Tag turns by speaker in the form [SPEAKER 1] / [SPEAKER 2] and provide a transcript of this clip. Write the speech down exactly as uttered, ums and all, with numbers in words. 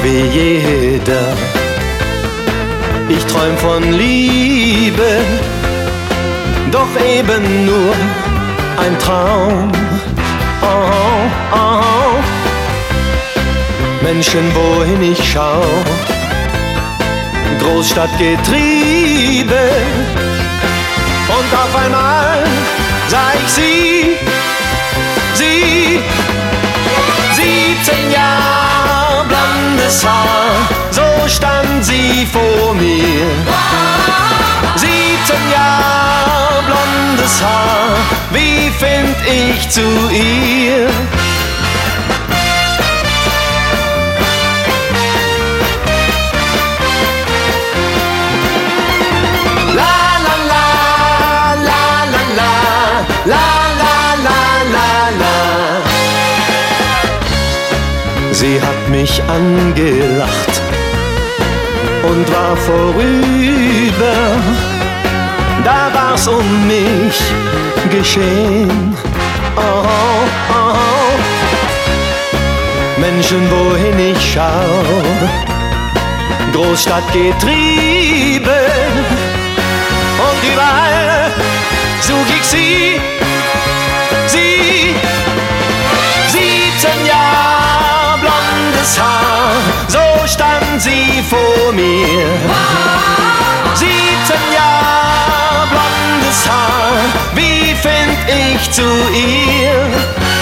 [SPEAKER 1] wie jeder. Ich träum von Liebe, doch eben nur ein Traum. Oh, oh. Menschen, wohin ich schau, Großstadtgetriebe. Und auf einmal sah ich sie, sie, siebzehn Jahre blondes Haar, so stand sie vor mir. siebzehn Jahre blondes Haar, wie find ich zu ihr? La la la la la. Sie hat mich angelacht und war vorüber. Da war's um mich geschehen. Oh, oh. Menschen, wohin ich schau, Großstadtgetriebe. Und überall such ich sie, sie, siebzehn Jahre blondes Haar, so stand sie vor mir. siebzehn Jahre blondes Haar, wie find ich zu ihr?